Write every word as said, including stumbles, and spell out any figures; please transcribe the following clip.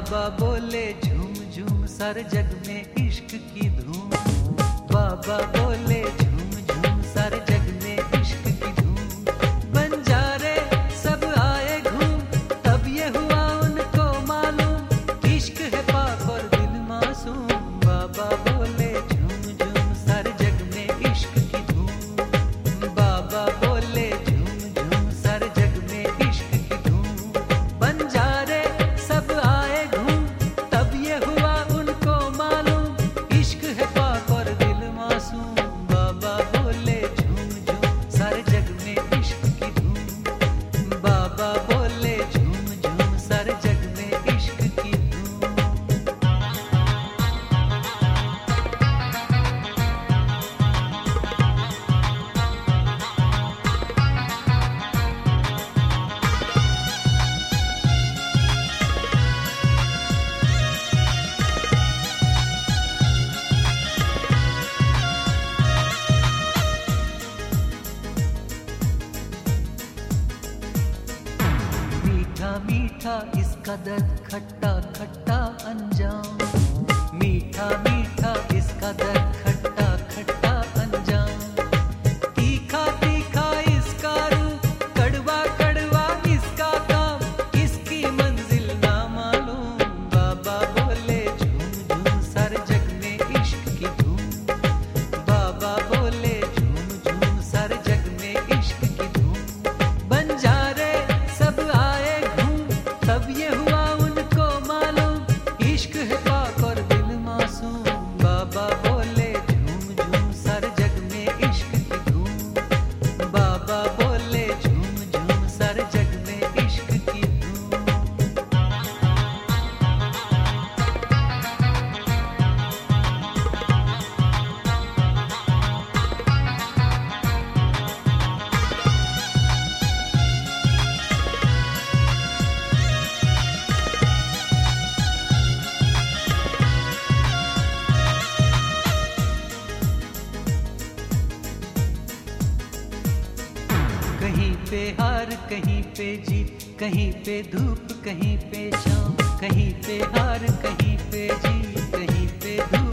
बाबा बोले झूम झूम सारे जग में इश्क की धूम। बाबा बोले झूम झूम सारे जग में इश्क की धूम। बंजारे सब आए घूम, तब ये हुआ उनको मालूम इश्क है पाक और दिल मासूम। बाबा बोले झूम झूम सारे जग में इश्क की धूम। बाबा बोले झूम झूम सारे जग में इश्क की धूम। बंजारे सब आए घूम, तब ये हुआ उनको मालूम इश्क है पाक और दिल मासूम। बाबा बोले झूम झूम सारे जग में इश्क की धूम। बाबा बोले झूम झूम सारे जग में इश्क की धूम। मीठा मीठा इसका दर्द, खट्टा खट्टा अंजाम। मीठा मीठा इसका दर्द, खट्टा खट्टा अंजाम। तीखा तीखा इसका रूप, कड़वा कड़वा इसका काम। इसकी मंजिल ना मालूम। बाबा बोले झूम झूम सारे जग में इश्क की धूम। बाबा बोले झूम झूम सारे जग में इश्क की धूम। बंजारे सब आए घूम, तब ये हुआ उनको मालूम इश्क है पाक और दिल मासूम। बाबा बोले झूम झूम सारे जग में इश्क की धूम। बाबा बोले झूम झूम सारे जग में इश्क की धूम। कहीं पे हार कहीं पे जीत, कहीं पे धूप कहीं पे छाँव। कहीं पे हार कहीं पे जीत, कहीं पे धूप